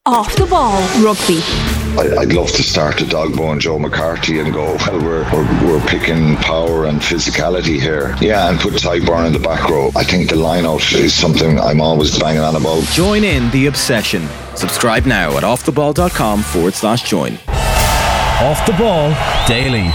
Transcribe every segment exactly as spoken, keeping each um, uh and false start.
Off the Ball Rugby. I'd love to start the Dogbo and Joe McCarthy and go, well, we're, we're we're picking power and physicality here. Yeah, and put Tyburn in the back row. I think the line-out is something I'm always banging on about. Join in the obsession. Subscribe now at offtheball.com forward slash join. Off the Ball Daily.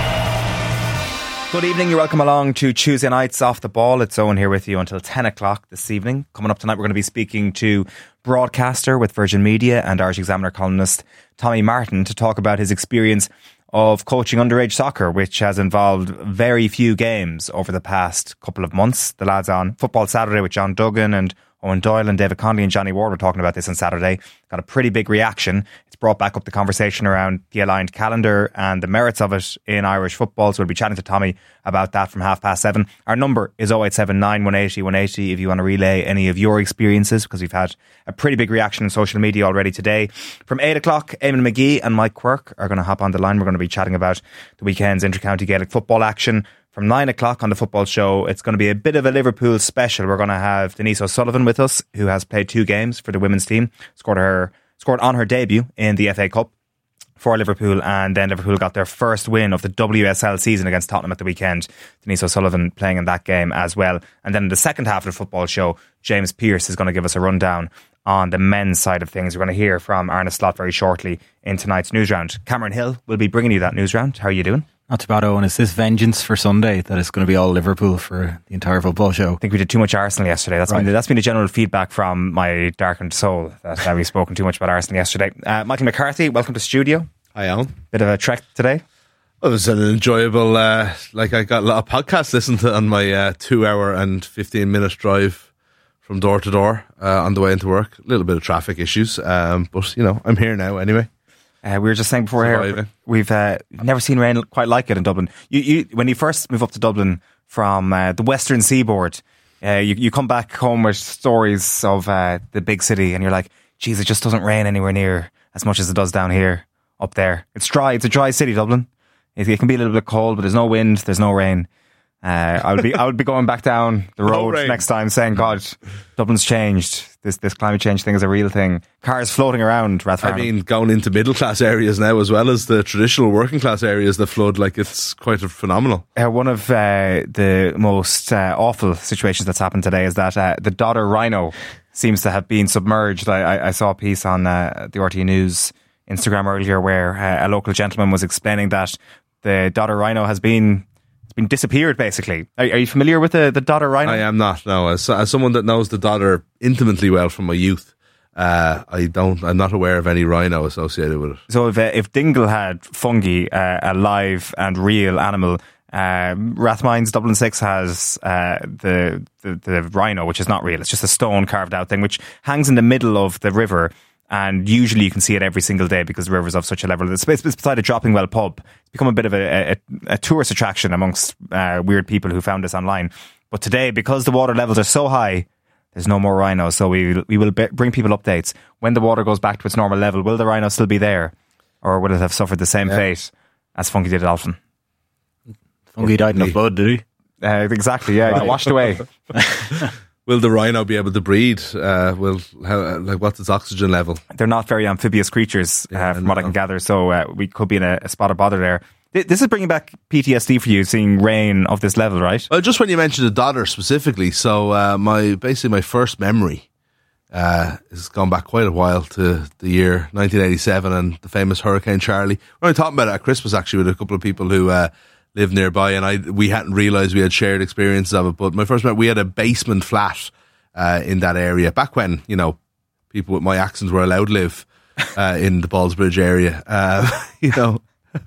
Good evening, you're welcome along to Tuesday Nights Off the Ball. It's Owen here with you until ten o'clock this evening. Coming up tonight, we're going to be speaking to broadcaster with Virgin Media and Irish Examiner columnist Tommy Martin to talk about his experience of coaching underage soccer, which has involved very few games over the past couple of months. The lads on Football Saturday with John Duggan and Owen Doyle and David Conley and Johnny Ward were talking about this on Saturday. Got a pretty big reaction. It's brought back up the conversation around the aligned calendar and the merits of it in Irish football. So we'll be chatting to Tommy about that from half past seven. Our number is oh eight seven nine, one eight oh, one eight oh if you want to relay any of your experiences, because we've had a pretty big reaction on social media already today. From eight o'clock, Eamon McGee and Mike Quirk are going to hop on the line. We're going to be chatting about the weekend's inter-county Gaelic football action. From nine o'clock on the football show, it's going to be a bit of a Liverpool special. We're going to have Denise O'Sullivan with us, who has played two games for the women's team, scored her scored on her debut in the F A Cup for Liverpool, and then Liverpool got their first win of the W S L season against Tottenham at the weekend. Denise O'Sullivan playing in that game as well. And then in the second half of the football show, James Pearce is going to give us a rundown on the men's side of things. We're going to hear from Arna Slot very shortly in tonight's news round. Cameron Hill will be bringing you that news round. How are you doing? Not too bad, Owen. Is this vengeance for Sunday that it's going to be all Liverpool for the entire football show? I think we did too much Arsenal yesterday. That's, right. been, that's been the general feedback from my darkened soul, that uh, we've spoken too much about Arsenal yesterday. Uh, Michael McCarthy, welcome to studio. Hi, Alan. Bit of a trek today. Well, it was an enjoyable, uh, like I got a lot of podcasts listened to on my uh, two hour and fifteen minute drive from door to door uh, on the way into work. A little bit of traffic issues, um, but you know, I'm here now anyway. Uh, we were just saying before here, we've uh, never seen rain quite like it in Dublin. You, you, when you first move up to Dublin from uh, the western seaboard, uh, you, you come back home with stories of uh, the big city, and you're like, geez, it just doesn't rain anywhere near as much as it does down here, up there. It's dry. It's a dry city, Dublin. It, it can be a little bit cold, but there's no wind, there's no rain. Uh, I would be I would be going back down the road no next time saying, God, Dublin's changed. This this climate change thing is a real thing. Cars floating around Rathfarnham. I mean, going into middle class areas now as well as the traditional working class areas that flood, like it's quite phenomenal. Uh, one of uh, the most uh, awful situations that's happened today is that uh, the Dodder Rhino seems to have been submerged. I, I, I saw a piece on uh, the R T News Instagram earlier where uh, a local gentleman was explaining that the Dodder Rhino has been been disappeared, basically. Are, are you familiar with the, the Dodder Rhino? I am not, no. As, as someone that knows the Dodder intimately well from my youth, uh, I don't, I'm not aware of any rhino associated with it. So if, uh, if Dingle had fungi, uh, a live and real animal, um, Rathmines Dublin six has uh, the, the, the rhino, which is not real. It's just a stone carved out thing, which hangs in the middle of the river. And usually you can see it every single day because the river's of such a level. It's beside a Dropping Well pub. It's become a bit of a, a, a tourist attraction amongst uh, weird people who found this online. But today, because the water levels are so high, there's no more rhinos. So we we will be, bring people updates. When the water goes back to its normal level, will the rhino still be there? Or will it have suffered the same yeah. fate as Funky did at Alphen? Funky died in a flood, did he? Uh, exactly, yeah. Right. Got washed away. Will the rhino be able to breathe? Uh, will how, like what's its oxygen level? They're not very amphibious creatures, uh, yeah, from what I can gather. So uh, we could be in a, a spot of bother there. This is bringing back P T S D for you, seeing rain of this level, right? Well, just when you mentioned the Dodder specifically, so uh, my basically my first memory uh, has gone back quite a while to the year nineteen eighty-seven and the famous Hurricane Charlie. We were talking about it at Christmas actually with a couple of people who Uh, lived nearby, and I we hadn't realised we had shared experiences of it. But my first memory, we had a basement flat uh, in that area back when, you know, people with my accents were allowed to live uh, in the Ballsbridge area. Uh, you know,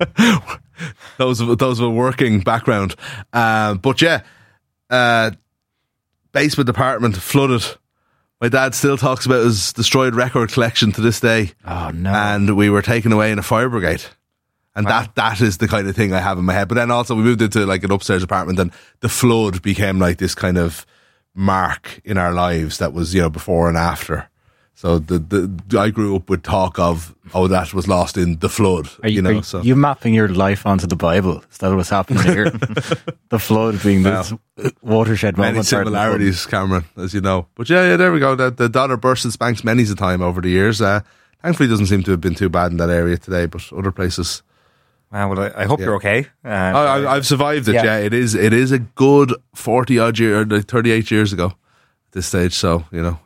those those were working background. Uh, but yeah, uh, basement apartment flooded. My dad still talks about his destroyed record collection to this day. Oh no! And we were taken away in a fire brigade. And wow. that that is the kind of thing I have in my head. But then also we moved into like an upstairs apartment, and the flood became like this kind of mark in our lives that was, you know, before and after. So the the I grew up with talk of, oh, that was lost in the flood. Are you, you know, are you, so you mapping your life onto the Bible? Is that what's happening here? The flood being this well, watershed moment. Many similarities, Cameron, as you know. But yeah, yeah, there we go. The, the Dodder burst and spanks many's a time over the years. Uh, Thankfully, it doesn't seem to have been too bad in that area today, but other places. Uh, well, I, I hope Yeah. you're okay. Uh, I, I, I've survived it. Yeah. Yeah. it is. It is a good forty odd year, or like thirty-eight years ago at this stage. So you know,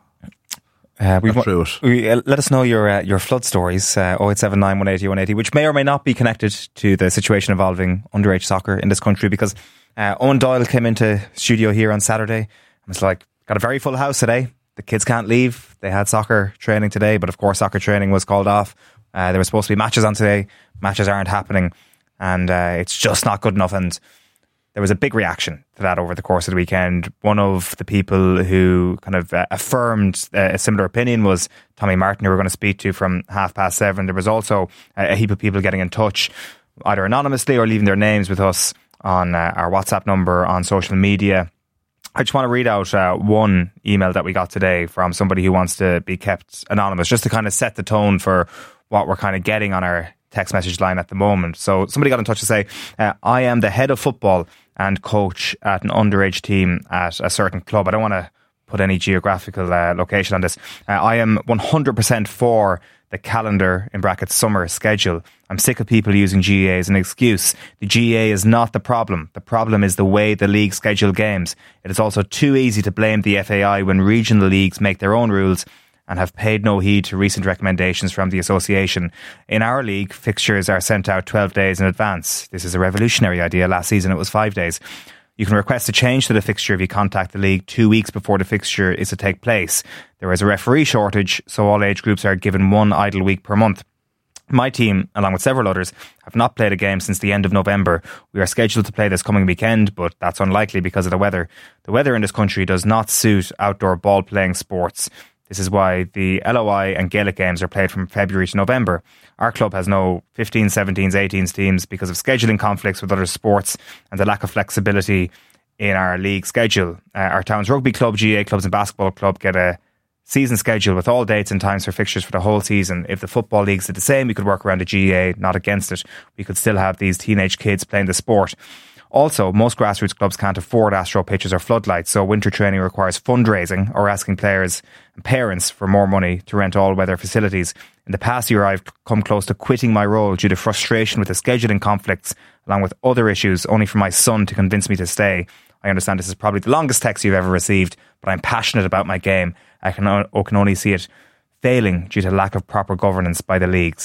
Uh, we got wa- through it. we, uh, let us know your uh, your flood stories, uh, oh eight seven nine, one eight zero, one eight zero, which may or may not be connected to the situation involving underage soccer in this country, because uh, Owen Doyle came into studio here on Saturday and was like, got a very full house today. The kids can't leave. They had soccer training today, but of course soccer training was called off. Uh, there were supposed to be matches on today. Matches aren't happening, and uh, it's just not good enough. And there was a big reaction to that over the course of the weekend. One of the people who kind of uh, affirmed uh, a similar opinion was Tommy Martin, who we're going to speak to from half past seven. There was also a heap of people getting in touch, either anonymously or leaving their names with us on uh, our WhatsApp number, on social media. I just want to read out uh, one email that we got today from somebody who wants to be kept anonymous, just to kind of set the tone for what we're kind of getting on our text message line at the moment. So somebody got in touch to say, uh, I am the head of football and coach at an underage team at a certain club. I don't want to put any geographical uh, location on this. Uh, I am one hundred percent for the calendar, in brackets, summer schedule. I'm sick of people using G A A as an excuse. The G A A is not the problem. The problem is the way the league schedule games. It is also too easy to blame the F A I when regional leagues make their own rules and have paid no heed to recent recommendations from the association. In our league, fixtures are sent out twelve days in advance. This is a revolutionary idea. Last season it was five days. You can request a change to the fixture if you contact the league two weeks before the fixture is to take place. There is a referee shortage, so all age groups are given one idle week per month. My team, along with several others, have not played a game since the end of November. We are scheduled to play this coming weekend, but that's unlikely because of the weather. The weather in this country does not suit outdoor ball-playing sports. This is why the L O I and Gaelic games are played from February to November. Our club has no fifteens, seventeens, eighteens teams because of scheduling conflicts with other sports and the lack of flexibility in our league schedule. Uh, our town's rugby club, G A A clubs and basketball club get a season schedule with all dates and times for fixtures for the whole season. If the football leagues did the same, we could work around the G A A, not against it. We could still have these teenage kids playing the sport. Also, most grassroots clubs can't afford astro pitches or floodlights, so winter training requires fundraising or asking players and parents for more money to rent all-weather facilities. In the past year, I've come close to quitting my role due to frustration with the scheduling conflicts, along with other issues, only for my son to convince me to stay. I understand this is probably the longest text you've ever received, but I'm passionate about my game. I can, o- can only see it failing due to lack of proper governance by the leagues.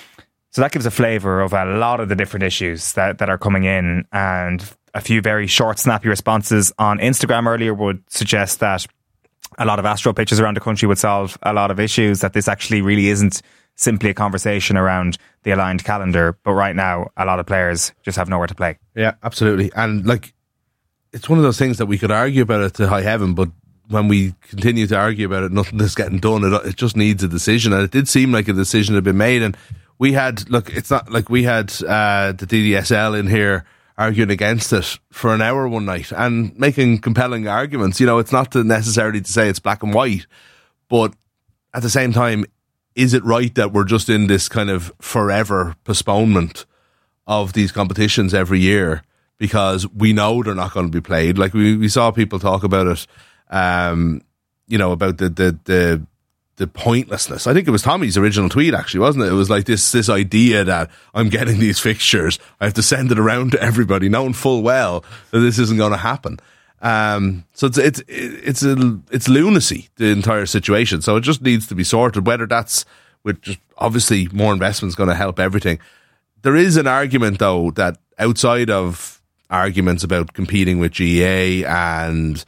So that gives a flavour of a lot of the different issues that, that are coming in, and a few very short, snappy responses on Instagram earlier would suggest that a lot of astro pitches around the country would solve a lot of issues, that this actually really isn't simply a conversation around the aligned calendar, but right now a lot of players just have nowhere to play. Yeah, absolutely. And like, it's one of those things that we could argue about it to high heaven, but when we continue to argue about it, nothing is getting done. It, it just needs a decision, and it did seem like a decision had been made. And we had, look, it's not like we had uh, the D D S L in here arguing against it for an hour one night and making compelling arguments. You know, it's not to necessarily to say it's black and white, but at the same time, is it right that we're just in this kind of forever postponement of these competitions every year because we know they're not going to be played? Like we, we saw people talk about it, um, you know, about the, the, the, the pointlessness. I think it was Tommy's original tweet, actually, wasn't it? It was like this this idea that I'm getting these fixtures, I have to send it around to everybody, knowing full well that this isn't going to happen. Um, so it's it's it's a, it's lunacy, the entire situation. So it just needs to be sorted. Whether that's with just obviously more investment is going to help everything. There is an argument though that outside of arguments about competing with G A A and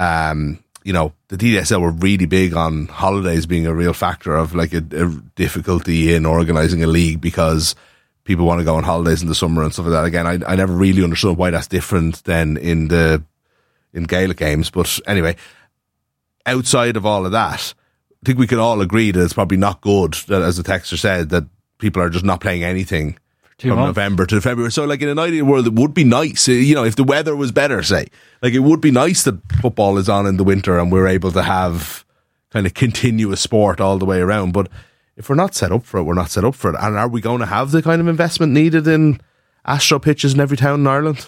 um. you know, the D D S L were really big on holidays being a real factor of like a, a difficulty in organising a league because people want to go on holidays in the summer and stuff like that. Again, I, I never really understood why that's different than in the in Gaelic games. But anyway, outside of all of that, I think we can all agree that it's probably not good that, as the texter said, that people are just not playing anything Two from months. November to February. So like in an ideal world, it would be nice, you know, if the weather was better, say, like it would be nice that football is on in the winter and we're able to have kind of continuous sport all the way around. But if we're not set up for it, we're not set up for it. And are we going to have the kind of investment needed in astro pitches in every town in Ireland?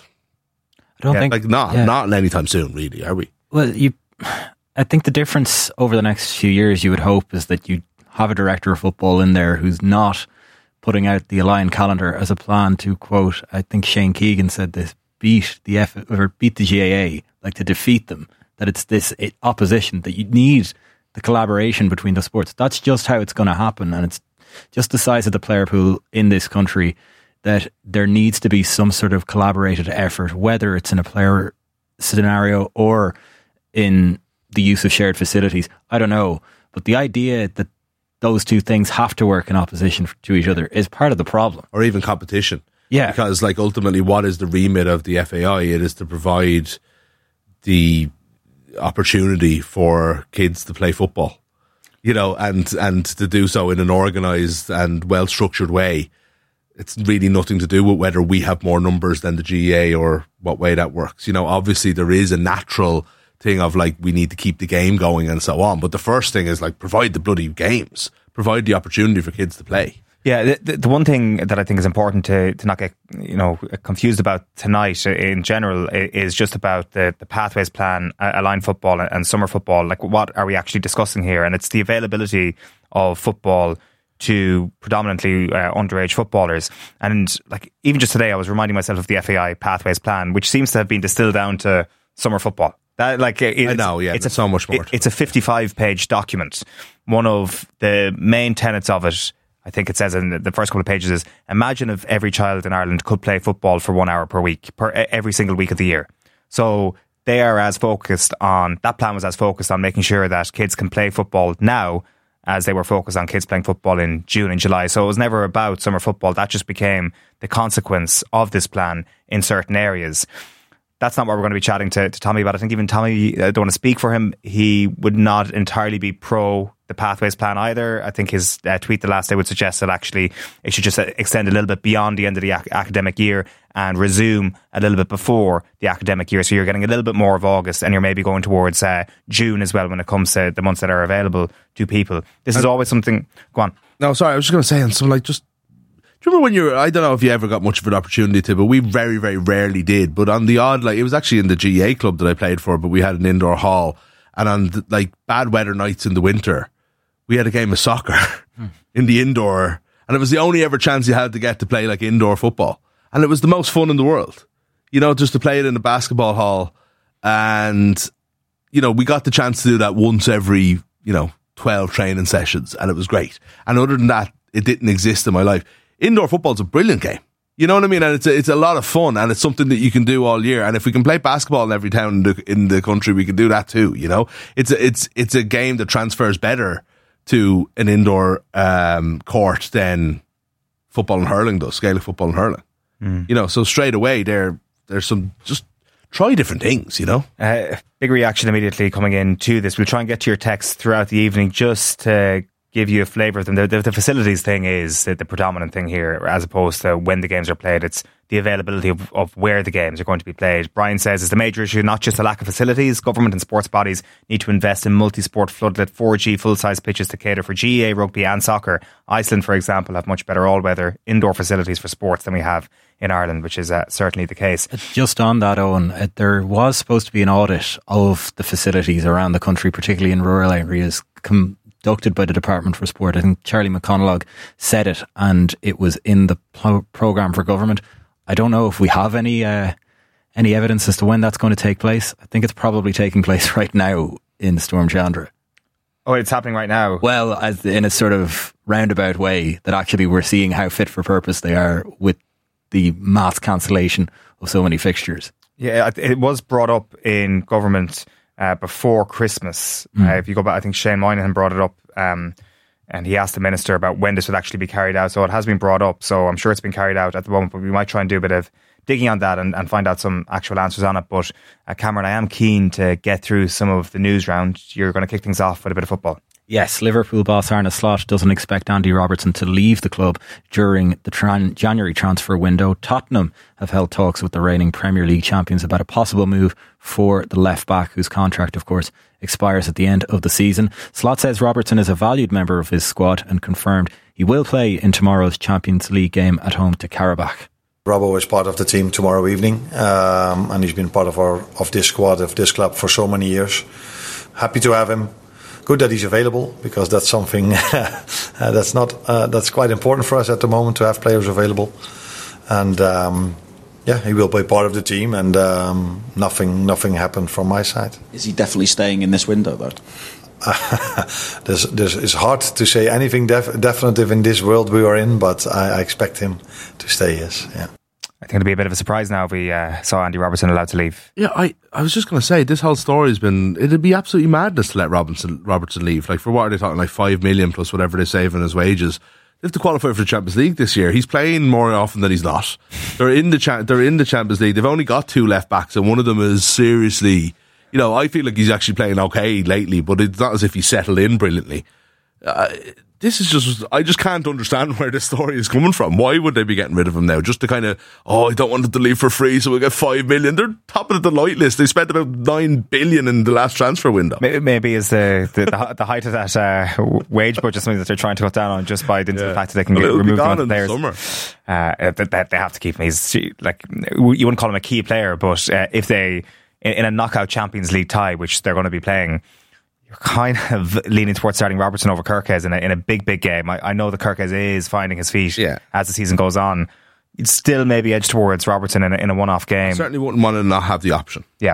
I don't Yeah, think like not, yeah. not anytime soon, really, are we? Well, you, I think the difference over the next few years, you would hope, is that you have a director of football in there who's not putting out the Alliance calendar as a plan to, quote, I think Shane Keegan said this, beat the F or beat the G A A, like to defeat them, that it's this it, opposition, that you need the collaboration between the sports. That's just how it's going to happen, and it's just the size of the player pool in this country that there needs to be some sort of collaborated effort, whether it's in a player scenario or in the use of shared facilities. I don't know. But the idea that those two things have to work in opposition to each other is part of the problem. Or even competition. Yeah. Because like ultimately what is the remit of the F A I? It is to provide the opportunity for kids to play football, you know, and, and to do so in an organised and well-structured way. It's really nothing to do with whether we have more numbers than the G A A or what way that works. You know, obviously there is a natural thing of like, we need to keep the game going and so on. But the first thing is like, provide the bloody games, provide the opportunity for kids to play. Yeah, the, the one thing that I think is important to, to not get, you know, confused about tonight in general is just about the, the pathways plan, Align football and summer football. Like, what are we actually discussing here? And it's the availability of football to predominantly uh, underage footballers. And like, even just today, I was reminding myself of the F A I pathways plan, which seems to have been distilled down to summer football. That, like, it, I know, yeah, it's a, so much more. It, it's a fifty-five page document. One of the main tenets of it, I think it says in the first couple of pages, is imagine if every child in Ireland could play football for one hour per week, per every single week of the year. So they are as focused on, that plan was as focused on making sure that kids can play football now as they were focused on kids playing football in June and July. So it was never about summer football. That just became the consequence of this plan in certain areas. That's not what we're going to be chatting to, to Tommy about. I think even Tommy, I don't want to speak for him, he would not entirely be pro the pathways plan either. I think his uh, tweet the last day would suggest that actually it should just extend a little bit beyond the end of the ac- academic year and resume a little bit before the academic year. So you're getting a little bit more of August, and you're maybe going towards uh, June as well when it comes to the months that are available to people. This is always something... Go on. No, sorry, I was just going to say, and so like just... Do you remember when you were, I don't know if you ever got much of an opportunity to, but we very, very rarely did. But on the odd, like, it was actually in the G A A club that I played for, but we had an indoor hall. And on the, like bad weather nights in the winter, we had a game of soccer hmm. in the indoor. And it was the only ever chance you had to get to play like indoor football. And it was the most fun in the world, you know, just to play it in a basketball hall. And, you know, we got the chance to do that once every, you know, twelve training sessions. And it was great. And other than that, it didn't exist in my life. Indoor football is a brilliant game. You know what I mean? And it's a, it's a lot of fun, and it's something that you can do all year. And if we can play basketball in every town in the, in the country, we can do that too. You know, it's a, it's it's a game that transfers better to an indoor um, court than football and hurling does, Gaelic football and hurling. Mm. You know, so straight away there there's some just try different things. You know, uh, big reaction immediately coming into this. We'll try and get to your texts throughout the evening just to give you a flavour of them. The, the, the facilities thing is the, the predominant thing here, as opposed to when the games are played. It's the availability of, of where the games are going to be played. Brian says it's the major issue, not just a lack of facilities. Government and sports bodies need to invest in multi-sport floodlit four G full-size pitches to cater for G A A, rugby and soccer. Iceland, for example, have much better all-weather indoor facilities for sports than we have in Ireland, which is uh, certainly the case. Just on that, Owen, uh, there was supposed to be an audit of the facilities around the country, particularly in rural areas, com- conducted by the Department for Sport. I think Charlie McConalogue said it, and it was in the pro- programme for government. I don't know if we have any uh, any evidence as to when that's going to take place. I think it's probably taking place right now in Storm Chandra. Oh, it's happening right now? Well, as in a sort of roundabout way, that actually we're seeing how fit for purpose they are with the mass cancellation of so many fixtures. Yeah, it was brought up in government Uh, before Christmas. Mm. Uh, if you go back, I think Shane Moynihan brought it up, um, and he asked the minister about when this would actually be carried out. So it has been brought up. So I'm sure it's been carried out at the moment, but we might try and do a bit of digging on that and, and find out some actual answers on it. But uh, Cameron, I am keen to get through some of the news round. You're going to kick things off with a bit of football. Yes, Liverpool boss Arne Slot doesn't expect Andy Robertson to leave the club during the tran- January transfer window. Tottenham have held talks with the reigning Premier League champions about a possible move for the left-back, whose contract, of course, expires at the end of the season. Slot says Robertson is a valued member of his squad and confirmed he will play in tomorrow's Champions League game at home to Karabakh. Robbo is part of the team tomorrow evening, um, and he's been part of our of this squad, of this club for so many years. Happy to have him. good that he's available, because that's something uh, that's not uh, that's quite important for us at the moment, to have players available. And um, yeah, he will be part of the team, and um, nothing nothing happened from my side. Is he definitely staying in this window, though? there's, there's, it's hard to say anything def- definitive in this world we are in, but I, I expect him to stay, yes. Yeah. I think it'd be a bit of a surprise now if we uh, saw Andy Robertson allowed to leave. Yeah, I, I was just going to say, this whole story has been, it'd be absolutely madness to let Robinson, Robertson leave. Like, for what are they talking, like five million plus whatever they save in his wages? They have to qualify for the Champions League this year. He's playing more often than he's not. They're in the cha- they're in the Champions League. They've only got two left backs, and one of them is seriously, you know, I feel like he's actually playing okay lately, but it's not as if he settled in brilliantly. Uh, this is just, I just can't understand where this story is coming from. Why would they be getting rid of him now? Just to kind of, oh, I don't want him to leave for free, so we'll get five million. They're top of the Deloitte list. They spent about nine billion in the last transfer window. Maybe, maybe is the, the the the height of that uh, wage budget something that they're trying to cut down on, just by the yeah. fact that they can get, remove the amount of players. Summer. Uh, that they have to keep him. He's like, you wouldn't call him a key player, but uh, if they in, in a knockout Champions League tie, which they're going to be playing, you're kind of leaning towards starting Robertson over Kerkez in a, in a big, big game. I, I know that Kerkez is finding his feet yeah. as the season goes on. You'd still maybe edge towards Robertson in a, in a one-off game. I certainly wouldn't want to not have the option. Yeah.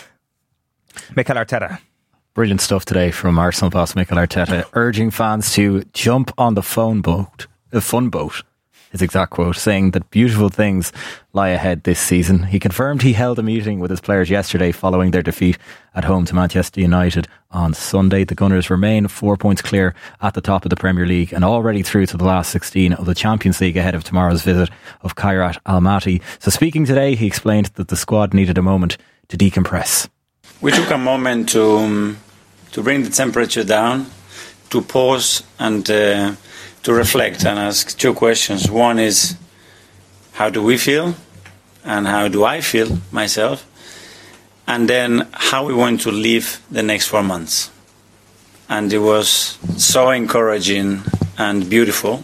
Mikel Arteta. Brilliant stuff today from Arsenal boss Mikel Arteta, urging fans to jump on the phone boat, the fun boat. His exact quote, saying that beautiful things lie ahead this season. He confirmed he held a meeting with his players yesterday following their defeat at home to Manchester United on Sunday. The Gunners remain four points clear at the top of the Premier League and already through to the last sixteen of the Champions League ahead of tomorrow's visit of Kairat Almaty. So speaking today, he explained that the squad needed a moment to decompress. We took a moment to um, to bring the temperature down, to pause and uh, to reflect and ask two questions. One is, how do we feel? And how do I feel myself? And then how we want to live the next four months. And it was so encouraging and beautiful,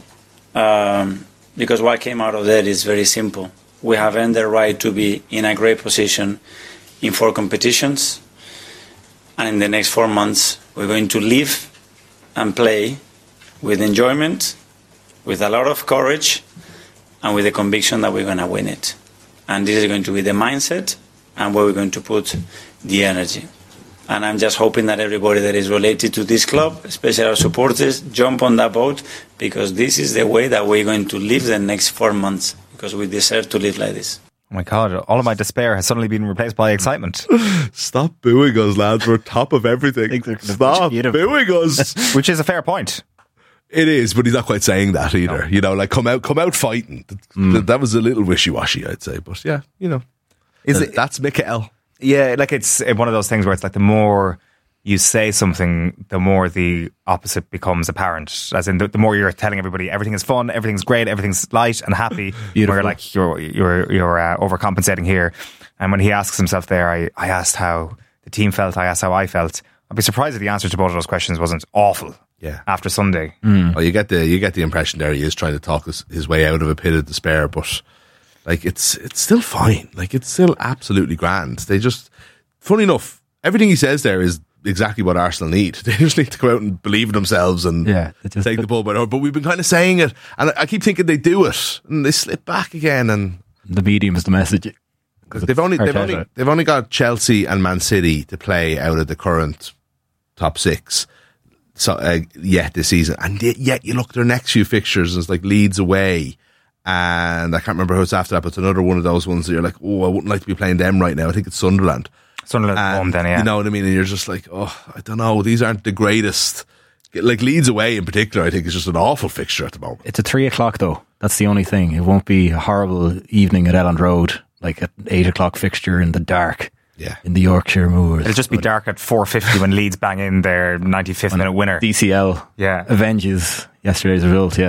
um, because what came out of that is very simple. We have earned the right to be in a great position in four competitions. And in the next four months, we're going to live and play with enjoyment, with a lot of courage, and with the conviction that we're going to win it. And this is going to be the mindset and where we're going to put the energy. And I'm just hoping that everybody that is related to this club, especially our supporters, jump on that boat, because this is the way that we're going to live the next four months, because we deserve to live like this. Oh my God, all of my despair has suddenly been replaced by excitement. Stop booing us, lads. We're top of everything. Stop booing us. Which is a fair point. It is, but he's not quite saying that either. No. You know, like, come out come out fighting. Mm. That was a little wishy-washy, I'd say. But yeah, you know, is it, that's Mikel. Yeah, like it's one of those things where it's like the more you say something, the more the opposite becomes apparent. As in, the, the more you're telling everybody everything is fun, everything's great, everything's light and happy, where like you're you're you're uh, overcompensating here. And when he asks himself there, I, I asked how the team felt, I asked how I felt. I'd be surprised if the answer to both of those questions wasn't awful. Yeah. After Sunday. Mm. Well, you get the you get the impression there he is trying to talk his, his way out of a pit of despair, but like it's it's still fine. Like it's still absolutely grand. They just, funny enough, everything he says there is exactly what Arsenal need. They just need to go out and believe in themselves and yeah, just, take the ball by the horn. But we've been kind of saying it, and I keep thinking they do it, and they slip back again. And the medium is the message. They've only they've only they've only got Chelsea and Man City to play out of the current top six. So uh, yet this season, and yet you look at their next few fixtures, and it's like Leeds away, and I can't remember who it's after that, but it's another one of those ones that you're like, oh, I wouldn't like to be playing them right now. I think it's Sunderland. Sunderland and, home then, yeah. You know what I mean? And you're just like, oh, I don't know. These aren't the greatest. Like Leeds away in particular, I think is just an awful fixture at the moment. It's at three o'clock though. That's the only thing. It won't be a horrible evening at Elland Road, like an eight o'clock fixture in the dark. Yeah, in the Yorkshire moors. It'll just be dark at four fifty when Leeds bang in their ninety-fifth minute winner. D C L yeah. avenges yesterday's result, yeah.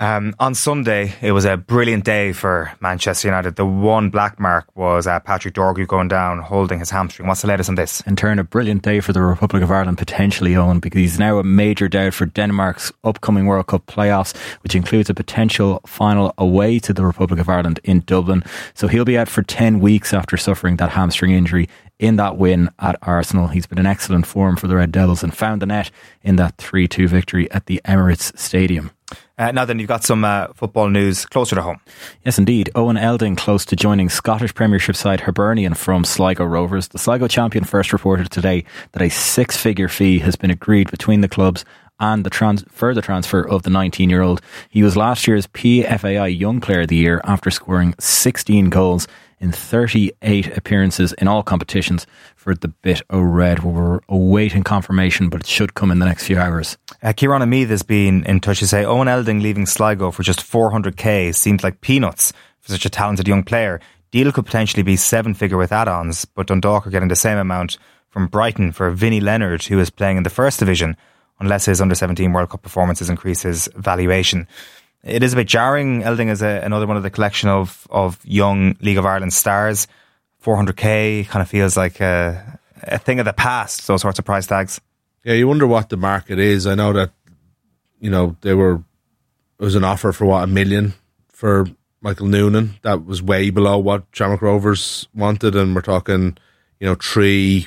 Um, on Sunday, it was a brilliant day for Manchester United. The one black mark was uh, Patrick Dorgu going down, holding his hamstring. What's the latest on this? In turn, a brilliant day for the Republic of Ireland, potentially, Owen, because he's now a major doubt for Denmark's upcoming World Cup playoffs, which includes a potential final away to the Republic of Ireland in Dublin. So he'll be out for ten weeks after suffering that hamstring injury in that win at Arsenal. He's been in excellent form for the Red Devils and found the net in that three two victory at the Emirates Stadium. Uh, now then, you've got some uh, football news closer to home. Yes, indeed. Owen Elding close to joining Scottish Premiership side Hibernian from Sligo Rovers. The Sligo champion first reported today that a six-figure fee has been agreed between the clubs and the trans- further transfer of the nineteen-year-old. He was last year's P F A I Young Player of the Year after scoring sixteen goals in thirty-eight appearances in all competitions for the Bit O' Red. We're awaiting confirmation, but it should come in the next few hours. Uh, Kieran Meath has been in touch to say Owen Elding leaving Sligo for just four hundred k seems like peanuts for such a talented young player. Deal could potentially be seven figure with add-ons, but Dundalk are getting the same amount from Brighton for Vinnie Leonard, who is playing in the first division, unless his under seventeen World Cup performances increase his valuation. It is a bit jarring. Elding is a, another one of the collection of, of young League of Ireland stars. four hundred k kind of feels like a, a thing of the past, those sorts of price tags. Yeah, you wonder what the market is. I know that, you know, there were, it was an offer for what, a million for Michael Noonan. That was way below what Shamrock Rovers wanted, and we're talking, you know, three,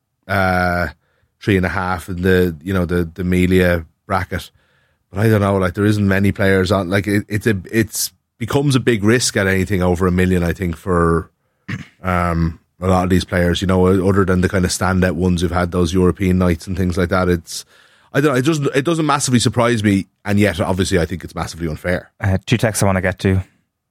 uh, three and a half in the, you know, the, the Melia bracket. But I don't know, like there isn't many players on, like it, it's a, it's becomes a big risk at anything over a million, I think, for um, a lot of these players, you know, other than the kind of standout ones who've had those European nights and things like that. It's, I don't know, it doesn't, it doesn't massively surprise me, and yet obviously I think it's massively unfair. Uh, two texts I want to get to.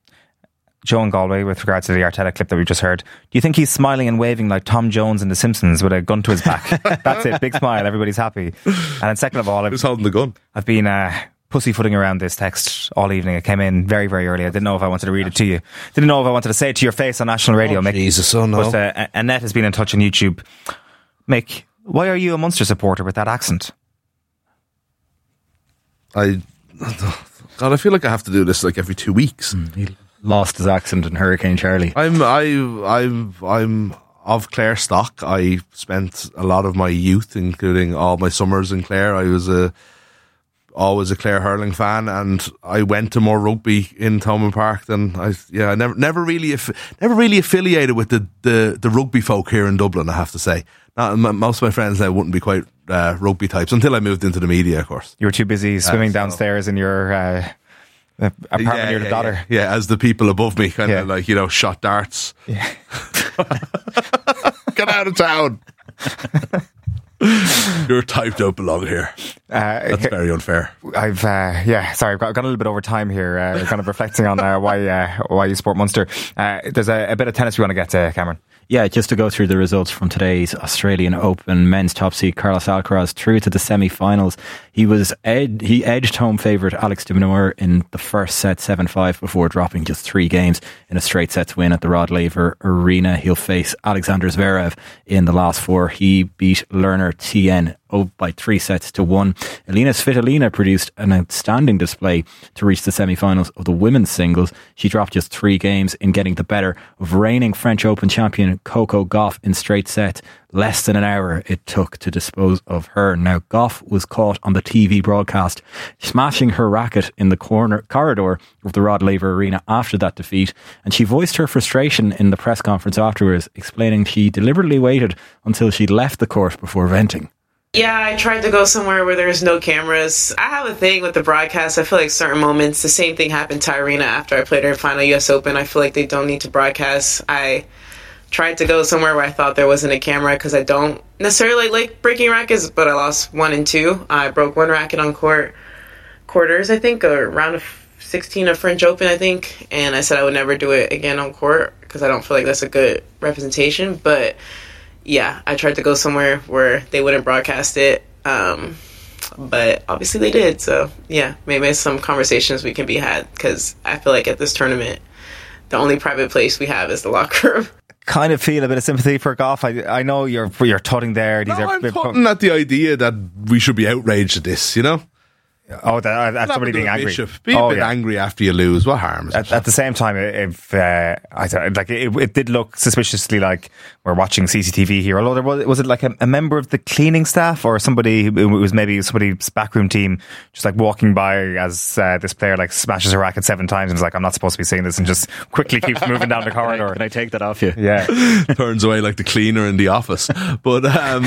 Joe in Galway, with regards to the Arteta clip that we just heard, do you think he's smiling and waving like Tom Jones in The Simpsons with a gun to his back? That's it, big smile, everybody's happy. And then second of all, I've, who's holding the gun? I've been uh, pussyfooting around this text all evening. It came in very, very early. I didn't know if I wanted to read it to you. Didn't know if I wanted to say it to your face on national radio, oh, Mick. Jesus, oh no. But uh, Annette has been in touch on YouTube. Mick, why are you a Munster supporter with that accent? I, God, I feel like I have to do this like every two weeks. Mm, he lost his accent in Hurricane Charlie. I'm, I, I'm, I'm of Clare stock. I spent a lot of my youth, including all my summers in Clare. I was a always a Clare hurling fan, and I went to more rugby in Thomond Park than I. Yeah, I never, never really, never really affiliated with the, the, the rugby folk here in Dublin. I have to say, Not, most of my friends now wouldn't be quite uh, rugby types until I moved into the media. Of course, you were too busy swimming uh, so. downstairs in your uh, apartment yeah, near the yeah, daughter. Yeah. yeah, as the people above me kind of yeah. like, you know, shot darts. Yeah. Get out of town. Your type don't belong here. Uh, That's okay. Very unfair. I've uh, yeah, sorry, I've got, I've got a little bit over time here. Uh, kind of reflecting on uh, why uh, why you support Munster. Uh, there's a, a bit of tennis we want to get to, Cameron. Yeah, just to go through the results from today's Australian Open, men's top seed Carlos Alcaraz through to the semi-finals. He was ed- he edged home favourite Alex de Minaur in the first set seven five before dropping just three games in a straight sets win at the Rod Laver Arena. He'll face Alexander Zverev in the last four. He beat Lerner T N oh, by three sets to one. Elina Svitolina produced an outstanding display to reach the semi-finals of the women's singles. She dropped just three games in getting the better of reigning French Open champion Coco Gauff in straight sets. Less than an hour it took to dispose of her. Now, Gauff was caught on the T V broadcast smashing her racket in the corner corridor of the Rod Laver Arena after that defeat, and she voiced her frustration in the press conference afterwards, explaining she deliberately waited until she left the court before venting. Yeah, I tried to go somewhere where there's no cameras. I have a thing with the broadcast. I feel like certain moments, the same thing happened to Irina after I played her in final U S Open. I feel like they don't need to broadcast. I tried to go somewhere where I thought there wasn't a camera because I don't necessarily like breaking rackets, but I lost one and two. I broke one racket on court quarters, I think, or round of sixteen of French Open, I think, and I said I would never do it again on court because I don't feel like that's a good representation. But yeah, I tried to go somewhere where they wouldn't broadcast it, um, but obviously they did. So yeah, maybe some conversations we can be had because I feel like at this tournament, the only private place we have is the locker room. Kind of feel a bit of sympathy for Gauff. I, I know you're you're tutting there. These no, are I'm tutting at the idea that we should be outraged at this, you know? Oh, that, that's somebody being angry. Bishop. Be a oh, bit yeah. angry after you lose. What harm is At, it? at the same time, if uh, I thought, like it, it did look suspiciously like we're watching C C T V here. Although there was, was it like a, a member of the cleaning staff or somebody? It was maybe somebody's backroom team just like walking by as uh, this player like smashes a racket seven times and is like, I'm not supposed to be seeing this, and just quickly keeps moving down the corridor. Can I, can I take that off you? Yeah, turns away like the cleaner in the office. But um,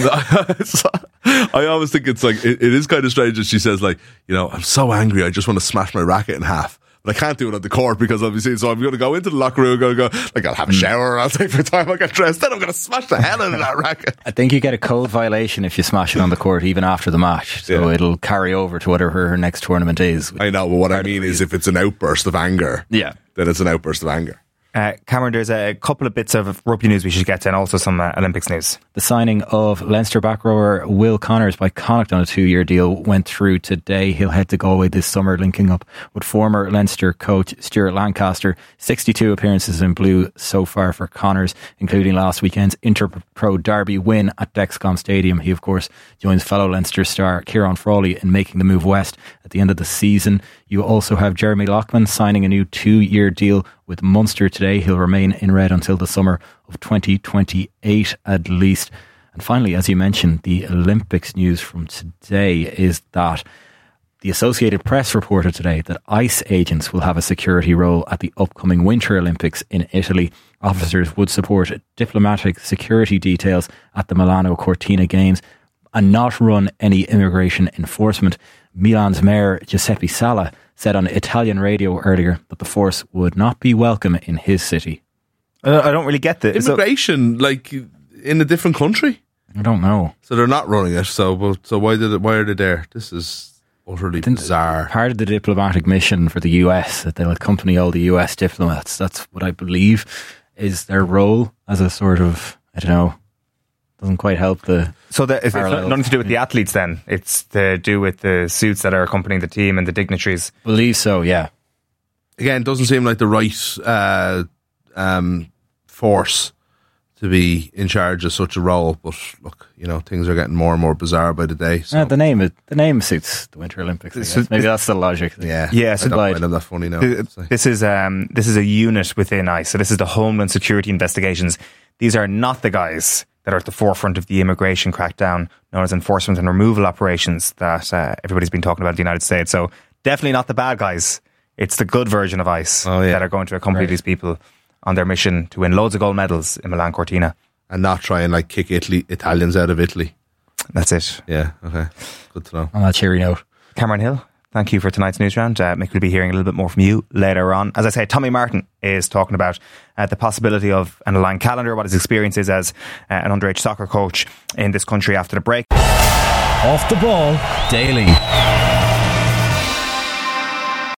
I always think it's like it, it is kind of strange that she says like, you know, I'm so angry, I just want to smash my racket in half. But I can't do it on the court because obviously, so I'm going to go into the locker room, going to go, like, I'll have a shower, I'll take my time, I'll get dressed, then I'm going to smash the hell out of that racket. I think you get a code violation if you smash it on the court, even after the match. So yeah. It'll carry over to whatever her next tournament is. I know, but what I mean is if it's an outburst of anger, yeah, then it's an outburst of anger. Uh, Cameron, there's a couple of bits of rugby news we should get to, and also some uh, Olympics news. The signing of Leinster back rower Will Connors by Connacht on a two-year deal went through today. He'll head to Galway this summer, linking up with former Leinster coach Stuart Lancaster. sixty-two appearances in blue so far for Connors, including last weekend's Inter-Pro Derby win at Dexcom Stadium. He, of course, joins fellow Leinster star Kieran Frawley in making the move west at the end of the season. You also have Jeremy Loughman signing a new two-year deal with Munster today. He'll remain in red until the summer of twenty twenty-eight at least. And finally, as you mentioned, the Olympics news from today is that the Associated Press reported today that ICE agents will have a security role at the upcoming Winter Olympics in Italy. Officers would support diplomatic security details at the Milano Cortina Games and not run any immigration enforcement. Milan's mayor Giuseppe Sala said on Italian radio earlier that the force would not be welcome in his city. Uh, I don't really get this. Immigration, so, like in a different country? I don't know. So they're not running it. So, so why did it? Why are they there? This is utterly bizarre. Part of the diplomatic mission for the U S that they'll accompany all the U S diplomats. That's what I believe is their role as a sort of, I don't know. Doesn't quite help the. So the, it's, it's nothing to do with the athletes then. It's to do with the suits that are accompanying the team and the dignitaries. Believe so, yeah. Again, doesn't seem like the right uh, um, force to be in charge of such a role. But look, you know, things are getting more and more bizarre by the day. So. Yeah, the name it, the name suits the Winter Olympics. I guess. Maybe that's the logic. Yeah, yeah. So I don't find them that funny now. This is um, this is a unit within ICE. So this is the Homeland Security Investigations. These are not the guys that are at the forefront of the immigration crackdown known as enforcement and removal operations that uh, everybody's been talking about in the United States. So definitely not the bad guys. It's the good version of ICE oh, yeah. that are going to accompany right. these people on their mission to win loads of gold medals in Milan Cortina. And not try and like kick Italy, Italians out of Italy. That's it. Yeah, okay. Good to know. On that cheery note. Cameron Hill, thank you for tonight's news round. Uh, Mick will be hearing a little bit more from you later on. As I say, Tommy Martin is talking about uh, the possibility of an aligned calendar, what his experience is as uh, an underage soccer coach in this country after the break. Off the Ball Daily.